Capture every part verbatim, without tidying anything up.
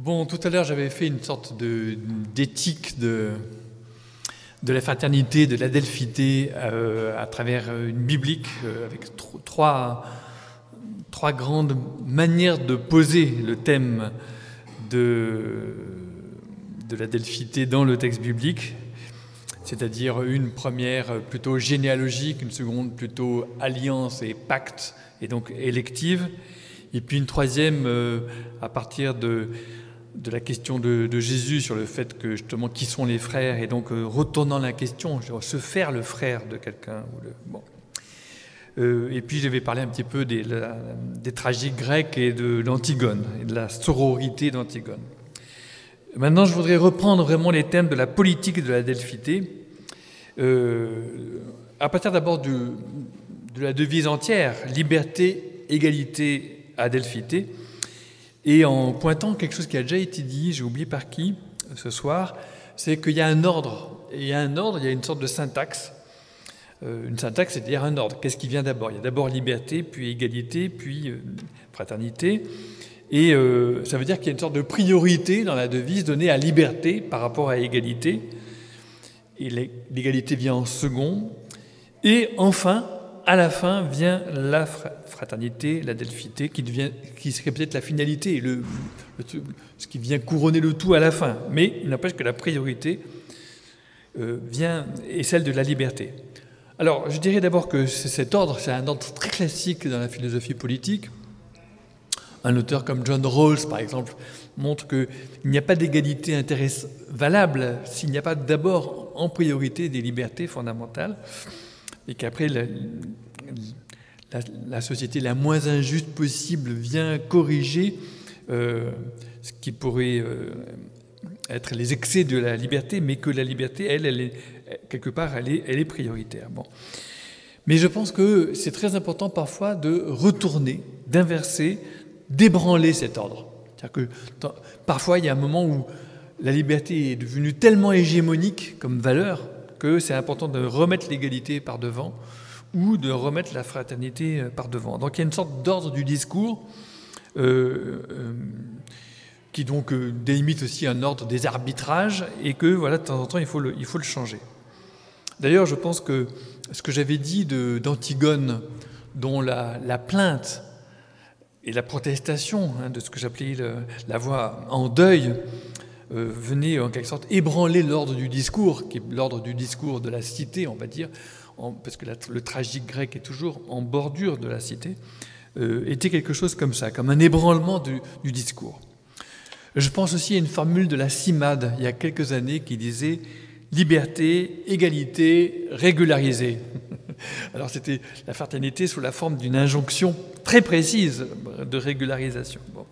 Bon, tout à l'heure, j'avais fait une sorte de, d'éthique de, de la fraternité, de l'adelphité euh, à travers une biblique euh, avec tr- trois, trois grandes manières de poser le thème de, de l'adelphité dans le texte biblique, c'est-à-dire une première plutôt généalogique, une seconde plutôt alliance et pacte, et donc élective, et puis une troisième euh, à partir de... de la question de, de Jésus sur le fait que justement qui sont les frères, et donc euh, retournant la question, se faire le frère de quelqu'un. Ou le, bon. euh, et puis je vais parler un petit peu des, la, des tragiques grecs et de l'Antigone, et de la sororité d'Antigone. Maintenant, je voudrais reprendre vraiment les thèmes de la politique et de la delphité, euh, à partir d'abord de, de la devise entière, liberté, égalité, adelphité, et en pointant quelque chose qui a déjà été dit, j'ai oublié par qui ce soir, c'est qu'il y a un ordre. Et il y a un ordre, il y a une sorte de syntaxe. Euh, une syntaxe, c'est-à-dire un ordre. Qu'est-ce qui vient d'abord? Il y a d'abord liberté, puis égalité, puis euh, fraternité. Et euh, ça veut dire qu'il y a une sorte de priorité dans la devise donnée à liberté par rapport à égalité. Et l'égalité vient en second. Et enfin, à la fin, vient la fraternité, la delphité, qui, devient, qui serait peut-être la finalité, le, le, ce qui vient couronner le tout à la fin. Mais il n'empêche que la priorité euh, vient, est celle de la liberté. Alors, je dirais d'abord que cet ordre, c'est un ordre très classique dans la philosophie politique. Un auteur comme John Rawls, par exemple, montre qu'il n'y a pas d'égalité valable s'il n'y a pas d'abord en priorité des libertés fondamentales, et qu'après, la, la, la société la moins injuste possible vient corriger euh, ce qui pourrait euh, être les excès de la liberté, mais que la liberté, elle, elle est, quelque part, elle est, elle est prioritaire. Bon. Mais je pense que c'est très important parfois de retourner, d'inverser, d'ébranler cet ordre. C'est-à-dire que parfois, il y a un moment où la liberté est devenue tellement hégémonique comme valeur que c'est important de remettre l'égalité par devant ou de remettre la fraternité par devant. Donc il y a une sorte d'ordre du discours euh, euh, qui donc euh, délimite aussi un ordre des arbitrages et que voilà, de temps en temps il faut le, il faut le changer. D'ailleurs, je pense que ce que j'avais dit de, d'Antigone, dont la, la plainte et la protestation, hein, de ce que j'appelais le, la voix en deuil, Euh, venait en quelque sorte ébranler l'ordre du discours, qui est l'ordre du discours de la cité, on va dire, en, parce que la, le tragique grec est toujours en bordure de la cité, euh, était quelque chose comme ça, comme un ébranlement du, du discours. Je pense aussi à une formule de la Cimade, il y a quelques années, qui disait « liberté, égalité, régularisée ». Alors c'était la fraternité sous la forme d'une injonction très précise de régularisation. Bon.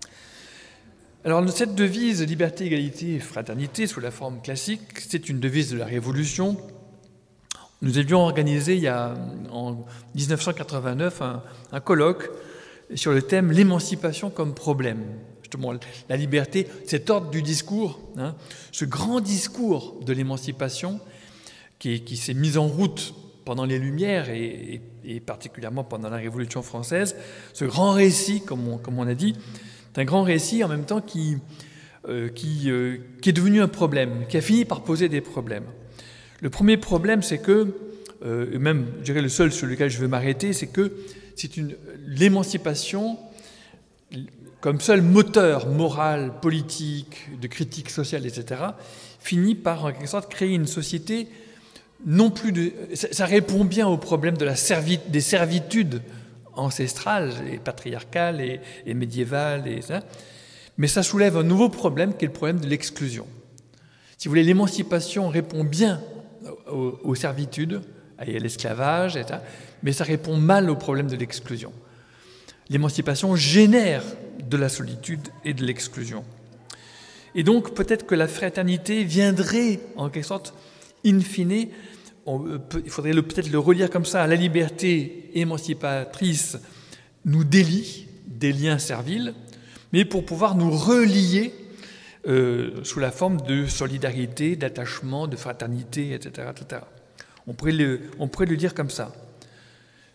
Alors cette devise liberté, égalité, fraternité sous la forme classique, c'est une devise de la Révolution. Nous avions organisé il y a en dix-neuf cent quatre-vingt-neuf un, un colloque sur le thème l'émancipation comme problème. Justement, la liberté, cet ordre du discours, hein, ce grand discours de l'émancipation qui, qui s'est mis en route pendant les Lumières et, et, et particulièrement pendant la Révolution française, ce grand récit, comme on, comme on a dit, c'est un grand récit en même temps qui, euh, qui, euh, qui est devenu un problème, qui a fini par poser des problèmes. Le premier problème, c'est que, euh, même, je dirais le seul sur lequel je veux m'arrêter, c'est que c'est une l'émancipation comme seul moteur moral, politique, de critique sociale, et cetera, finit par en quelque sorte créer une société non plus de... Ça, ça répond bien au problème de la servi, des servitudes ancestrales et patriarcales et, et médiévales, et ça. Mais ça soulève un nouveau problème qui est le problème de l'exclusion. Si vous voulez, l'émancipation répond bien aux, aux servitudes et à l'esclavage, et ça, mais ça répond mal au problème de l'exclusion. L'émancipation génère de la solitude et de l'exclusion. Et donc peut-être que la fraternité viendrait en quelque sorte, in fine, On peut, il faudrait peut-être le relire comme ça, la liberté émancipatrice nous délie des liens serviles, mais pour pouvoir nous relier euh, sous la forme de solidarité, d'attachement, de fraternité, et cetera, et cetera. On pourrait le, on pourrait le dire comme ça.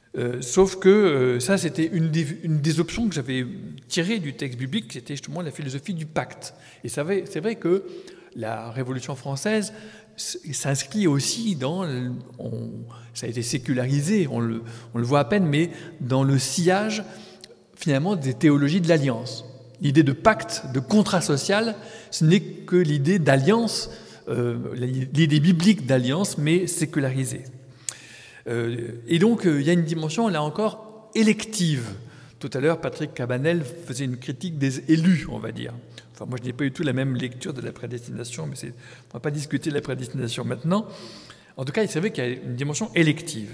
Euh, sauf que euh, ça, c'était une des, une des options que j'avais tirées du texte biblique, c'était justement la philosophie du pacte. Et c'est vrai, c'est vrai que la Révolution française s'inscrit aussi dans, on, ça a été sécularisé, on le, on le voit à peine, mais dans le sillage finalement des théologies de l'alliance. L'idée de pacte, de contrat social, ce n'est que l'idée d'alliance, euh, l'idée biblique d'alliance, mais sécularisée. Euh, et donc, euh, il y a une dimension, là encore, élective. Tout à l'heure, Patrick Cabanel faisait une critique des élus, on va dire. Enfin, moi, je n'ai pas du tout la même lecture de la prédestination, mais c'est, on ne va pas discuter de la prédestination maintenant. En tout cas, c'est vrai qu'il y a une dimension élective.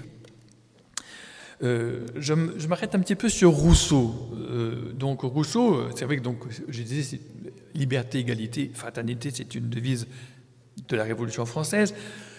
Euh, je, je m'arrête un petit peu sur Rousseau. Euh, donc, Rousseau, c'est vrai que donc, je disais, liberté, égalité, fraternité, c'est une devise de la Révolution française.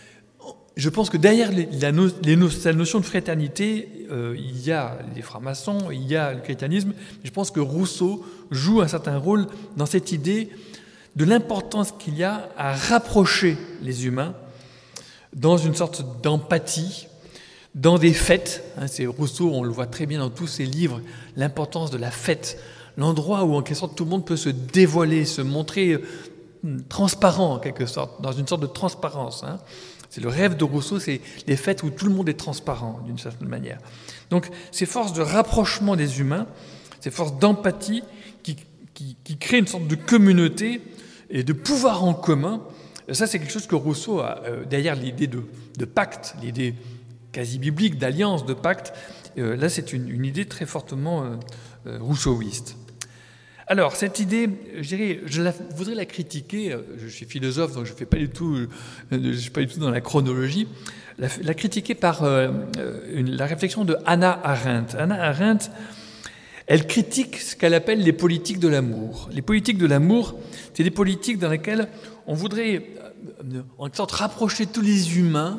Je pense que derrière les, la, no, les no, la notion de fraternité, euh, il y a les francs-maçons, il y a le christianisme. Je pense que Rousseau joue un certain rôle dans cette idée de l'importance qu'il y a à rapprocher les humains dans une sorte d'empathie, dans des fêtes. Hein, c'est Rousseau, on le voit très bien dans tous ses livres, l'importance de la fête, l'endroit où en quelque sorte tout le monde peut se dévoiler, se montrer euh, transparent en quelque sorte, dans une sorte de transparence. Hein. C'est le rêve de Rousseau, c'est les fêtes où tout le monde est transparent, d'une certaine manière. Donc, ces forces de rapprochement des humains, ces forces d'empathie qui, qui, qui créent une sorte de communauté et de pouvoir en commun, ça, c'est quelque chose que Rousseau a, euh, derrière l'idée de, de pacte, l'idée quasi biblique d'alliance, de pacte, euh, là, c'est une, une idée très fortement euh, euh, rousseauiste. Alors, cette idée, je dirais, je la, voudrais la critiquer, je suis philosophe, donc je ne fais pas du tout, je ne suis pas du tout dans la chronologie, la, la critiquer par euh, une, la réflexion de Hannah Arendt. Hannah Arendt, elle critique ce qu'elle appelle les politiques de l'amour. Les politiques de l'amour, c'est des politiques dans lesquelles on voudrait, en quelque sorte, rapprocher tous les humains,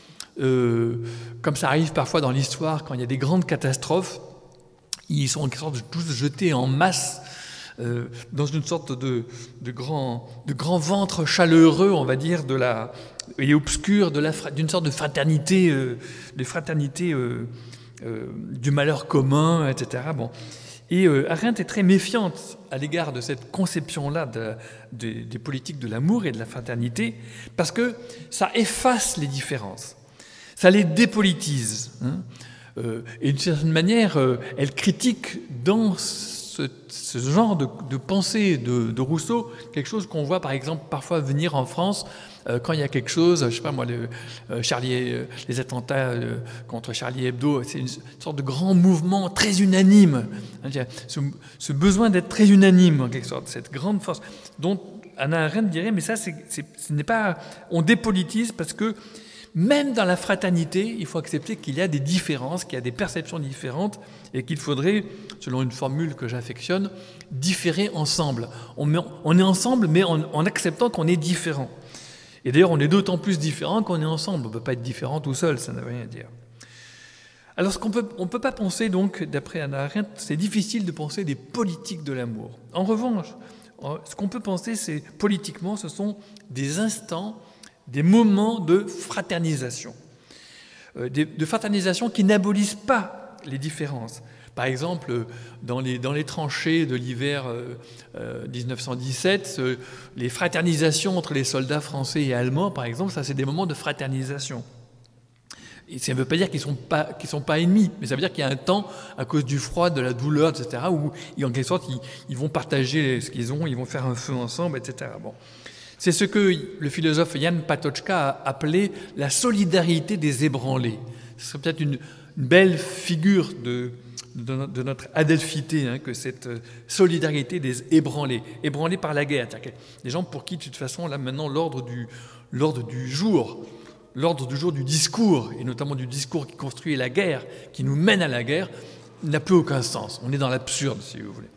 euh, comme ça arrive parfois dans l'histoire, quand il y a des grandes catastrophes, ils sont en quelque sorte tous jetés en masse Euh, dans une sorte de, de, grand, de grand ventre chaleureux, on va dire, de la, et obscur, de la, d'une sorte de fraternité, euh, de fraternité euh, euh, du malheur commun, et cetera. Bon. Et euh, Arendt est très méfiante à l'égard de cette conception-là de, de, des politiques de l'amour et de la fraternité, parce que ça efface les différences, ça les dépolitise. Hein. Euh, et d'une certaine manière, euh, elle critique dans Ce, ce genre de, de pensée de, de Rousseau, quelque chose qu'on voit par exemple parfois venir en France euh, quand il y a quelque chose, je sais pas moi, le, euh, Charlie, euh, les attentats euh, contre Charlie Hebdo, c'est une sorte de grand mouvement très unanime. Hein, ce, ce besoin d'être très unanime en quelque sorte, cette grande force dont Hannah Arendt dirait, mais ça, c'est, c'est, ce n'est pas, on dépolitise parce que même dans la fraternité, il faut accepter qu'il y a des différences, qu'il y a des perceptions différentes et qu'il faudrait, selon une formule que j'affectionne, différer ensemble. On, met, on est ensemble, mais en, en acceptant qu'on est différent. Et d'ailleurs, on est d'autant plus différent qu'on est ensemble. On ne peut pas être différent tout seul, ça ne veut rien dire. Alors, ce qu'on peut, on ne peut pas penser, donc, d'après Hannah Arendt, c'est difficile de penser des politiques de l'amour. En revanche, ce qu'on peut penser, c'est politiquement, ce sont des instants, des moments de fraternisation, euh, de, de fraternisation qui n'abolissent pas les différences. Par exemple, dans les, dans les tranchées de l'hiver euh, euh, dix-neuf cent dix-sept, euh, les fraternisations entre les soldats français et allemands, par exemple, ça c'est des moments de fraternisation. Et ça ne veut pas dire qu'ils ne sont pas, qu'ils sont pas ennemis, mais ça veut dire qu'il y a un temps, à cause du froid, de la douleur, et cetera, où en quelque sorte, ils, ils vont partager ce qu'ils ont, ils vont faire un feu ensemble, et cetera. Bon. C'est ce que le philosophe Jan Patočka a appelé la solidarité des ébranlés. Ce serait peut-être une, une belle figure de, de, de notre adelphité, hein, que cette solidarité des ébranlés, ébranlés par la guerre. C'est-à-dire des gens pour qui, de toute façon, là maintenant, l'ordre du, l'ordre du jour, l'ordre du jour du discours, et notamment du discours qui construit la guerre, qui nous mène à la guerre, n'a plus aucun sens. On est dans l'absurde, si vous voulez.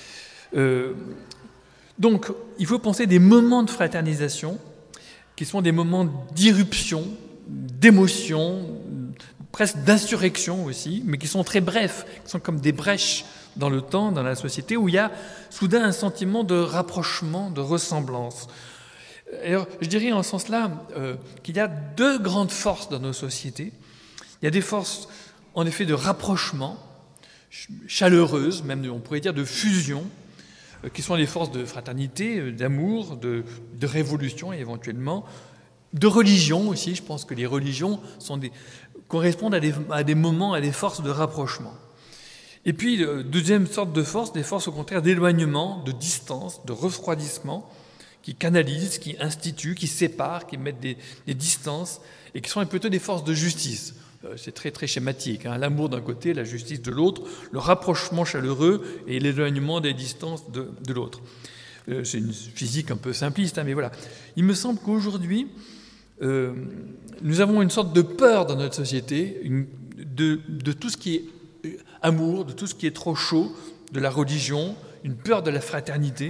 Euh, Donc, il faut penser des moments de fraternisation qui sont des moments d'irruption, d'émotion, presque d'insurrection aussi, mais qui sont très brefs, qui sont comme des brèches dans le temps, dans la société, où il y a soudain un sentiment de rapprochement, de ressemblance. Alors, je dirais en ce sens-là euh, qu'il y a deux grandes forces dans nos sociétés. Il y a des forces en effet de rapprochement, chaleureuse, même on pourrait dire de fusion, euh, qui sont les forces de fraternité, euh, d'amour, de, de révolution éventuellement, de religion aussi. Je pense que les religions sont des, correspondent à des, à des moments, à des forces de rapprochement. Et puis, euh, deuxième sorte de force, des forces au contraire d'éloignement, de distance, de refroidissement, qui canalisent, qui instituent, qui séparent, qui mettent des, des distances, et qui sont plutôt des forces de justice. Euh, c'est très très schématique, hein. L'amour d'un côté, la justice de l'autre, le rapprochement chaleureux et l'éloignement des distances de, de l'autre. Euh, c'est une physique un peu simpliste, hein, mais voilà. Il me semble qu'aujourd'hui, euh, nous avons une sorte de peur dans notre société, une, de, de tout ce qui est amour, de tout ce qui est trop chaud, de la religion, une peur de la fraternité.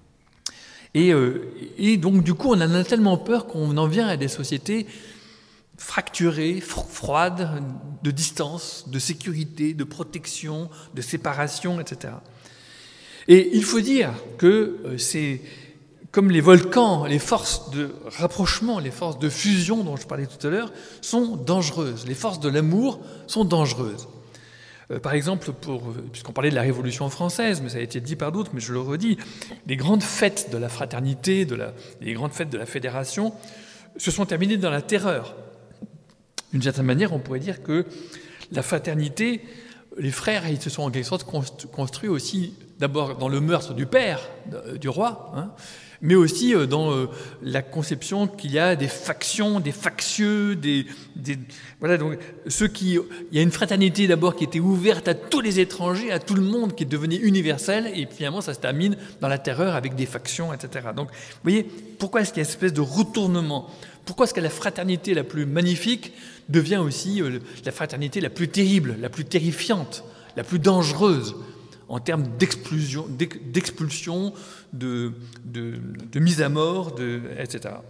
Et, euh, et donc, du coup, on en a tellement peur qu'on en vient à des sociétés fracturées, froides, de distance, de sécurité, de protection, de séparation, et cetera. Et il faut dire que euh, c'est comme les volcans, les forces de rapprochement, les forces de fusion dont je parlais tout à l'heure, sont dangereuses. Les forces de l'amour sont dangereuses. Euh, par exemple, pour, puisqu'on parlait de la Révolution française, mais ça a été dit par d'autres, mais je le redis, les grandes fêtes de la fraternité, de la, les grandes fêtes de la fédération, se sont terminées dans la terreur. D'une certaine manière, on pourrait dire que la fraternité, les frères, ils se sont en quelque sorte construits aussi, d'abord dans le meurtre du père, du roi, hein, mais aussi dans la conception qu'il y a des factions, des factieux, des, des voilà, donc ceux qui, il y a une fraternité d'abord qui était ouverte à tous les étrangers, à tout le monde, qui devenait universelle, et finalement ça se termine dans la terreur avec des factions, et cetera. Donc, vous voyez, pourquoi est-ce qu'il y a une espèce de retournement? Pourquoi est-ce que la fraternité la plus magnifique devient aussi la fraternité la plus terrible, la plus terrifiante, la plus dangereuse en termes d'expulsion, d'expulsion, de, de, de mise à mort, de, et cetera.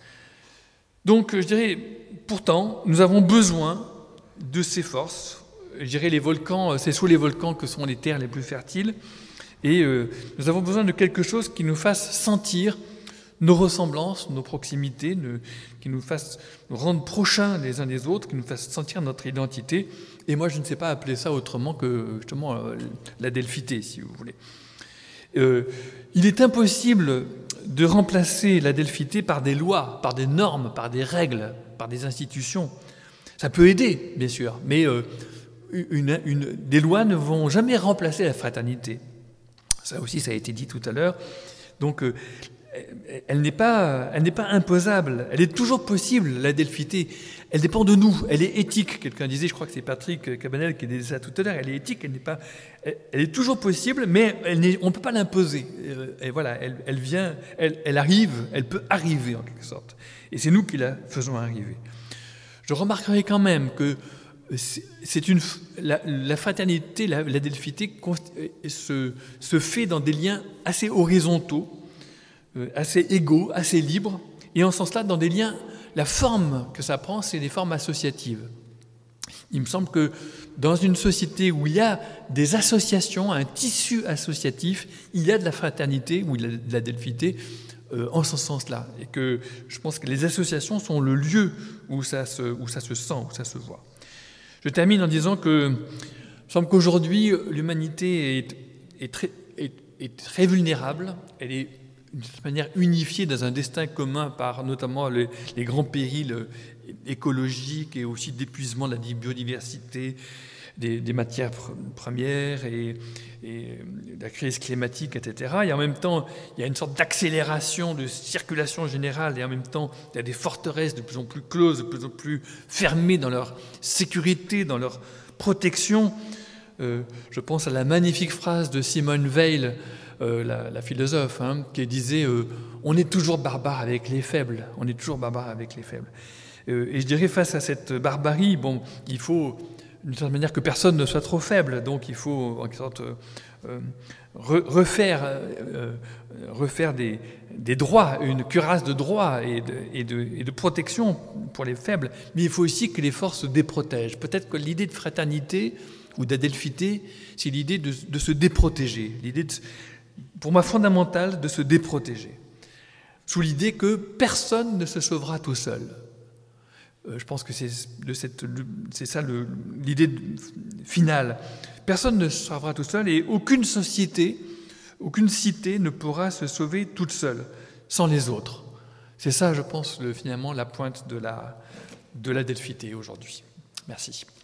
Donc, je dirais, pourtant, nous avons besoin de ces forces. Je dirais, les volcans, c'est sous les volcans que sont les terres les plus fertiles. Et euh, nous avons besoin de quelque chose qui nous fasse sentir nos ressemblances, nos proximités, ne, qui nous fasse nous rendre prochains les uns des autres, qui nous fasse sentir notre identité. Et moi, je ne sais pas appeler ça autrement que justement euh, la delphité, si vous voulez. Euh, il est impossible de remplacer la delphité par des lois, par des normes, par des règles, par des institutions. Ça peut aider, bien sûr, mais euh, une, une, des lois ne vont jamais remplacer la fraternité. Ça aussi, ça a été dit tout à l'heure. Donc, euh, elle n'est pas, elle n'est pas imposable. Elle est toujours possible, la delphité. Elle dépend de nous. Elle est éthique. Quelqu'un disait, je crois que c'est Patrick Cabanel qui disait ça tout à l'heure, elle est éthique, elle n'est pas, elle, elle est toujours possible, mais elle n'est, on ne peut pas l'imposer. Et voilà, elle, elle vient, elle, elle arrive, elle peut arriver en quelque sorte. Et c'est nous qui la faisons arriver. Je remarquerai quand même que c'est une, la, la fraternité, la, la delphité se, se fait dans des liens assez horizontaux, assez égaux, assez libres, et en ce sens-là, dans des liens, la forme que ça prend, c'est des formes associatives. Il me semble que dans une société où il y a des associations, un tissu associatif, il y a de la fraternité ou de la delphité euh, en ce sens-là. Et que je pense que les associations sont le lieu où ça se, où ça se sent, où ça se voit. Je termine en disant que il me semble qu'aujourd'hui, l'humanité est, est, très, est, est très vulnérable, elle est d'une manière unifiée dans un destin commun par notamment les, les grands périls écologiques et aussi d'épuisement de la biodiversité, des, des matières premières et, et de la crise climatique, et cetera. Et en même temps, il y a une sorte d'accélération de circulation générale et en même temps, il y a des forteresses de plus en plus closes, de plus en plus fermées dans leur sécurité, dans leur protection. Euh, je pense à la magnifique phrase de Simone Weil, Euh, la, la philosophe, hein, qui disait euh, « on est toujours barbare avec les faibles, on est toujours barbare avec les faibles euh, ». Et je dirais, face à cette barbarie, bon, il faut, d'une certaine manière, que personne ne soit trop faible, donc il faut, en quelque sorte, euh, re, refaire, euh, refaire des, des droits, une cuirasse de droits et de, et, de, et de protection pour les faibles, mais il faut aussi que les forces se déprotègent. Peut-être que l'idée de fraternité ou d'adelphité, c'est l'idée de, de se déprotéger, l'idée de pour moi fondamental de se déprotéger, sous l'idée que personne ne se sauvera tout seul. Euh, je pense que c'est ça l'idée finale. Personne ne se sauvera tout seul et aucune société, aucune cité ne pourra se sauver toute seule, sans les autres. C'est ça, je pense, le, finalement, la pointe de la, de la Delphité aujourd'hui. Merci.